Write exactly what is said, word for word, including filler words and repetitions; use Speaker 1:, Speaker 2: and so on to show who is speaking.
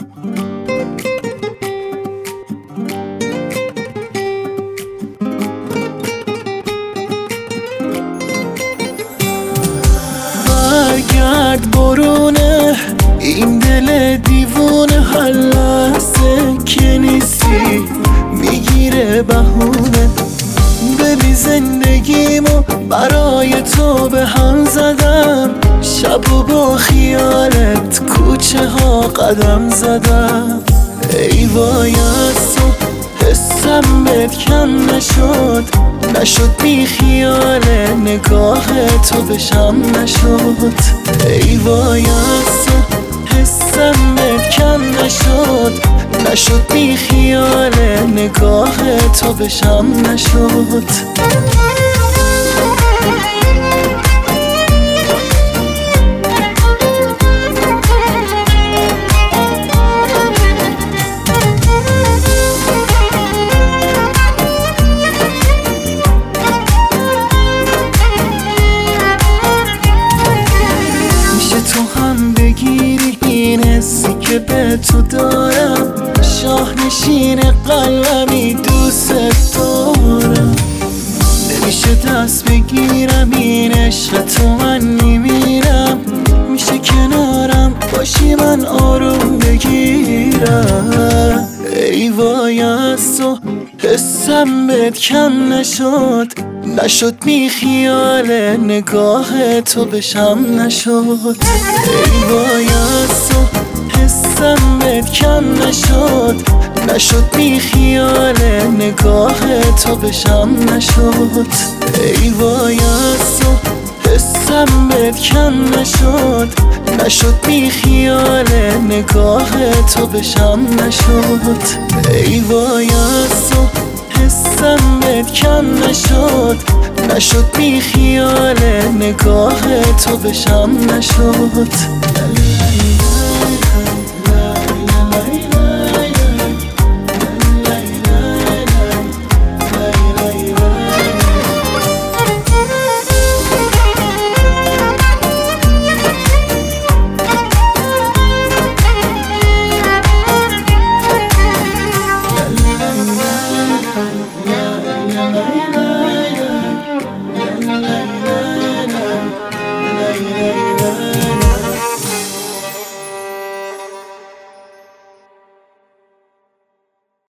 Speaker 1: برگرد برونه این دل دیوونه، هر لحظه که نیستی میگیره بهونه. ببین زندگیمو برای تو به هم زدم، شب و با خیالت کوچه ها قدم زدم. ای وای از تو حسم بهت کم نشد، نشد بی خیال نگاه تو بشم نشد. ای وای از تو حسم بهت کم نشد، نشد بی خیال نگاه تو بشم نشد. تو هم بگیری این حسی که به تو دارم، شاه نشین قلبمی دوست دارم. نمیشه دست بگیرم این عشق تو من میمیرم، میشه کنارم باشی من آروم بگیرم. ای وای از تو حسم بهت کم نشد، نشد بی خیال نگاه تو بشم نشد. ای وای از تو حسم بهت کم نشد، نشد بی خیال نگاه تو بشم نشد. ای وای از تو حسم بهت کم نشد، نشد بی خیال نگاه تو بشم نشد. ای وای از تو حسم بهت کم نشد، نشد بی خیال نگاه تو بشم نشد.